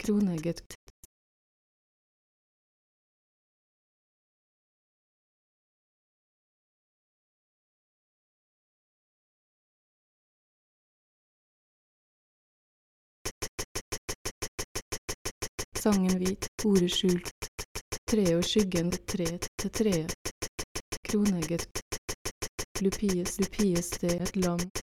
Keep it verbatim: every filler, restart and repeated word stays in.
kronegget, sangen hvit, ordet skjult, treet og skyggen, treet til treet, kronegget, lupies, lupies det et lam,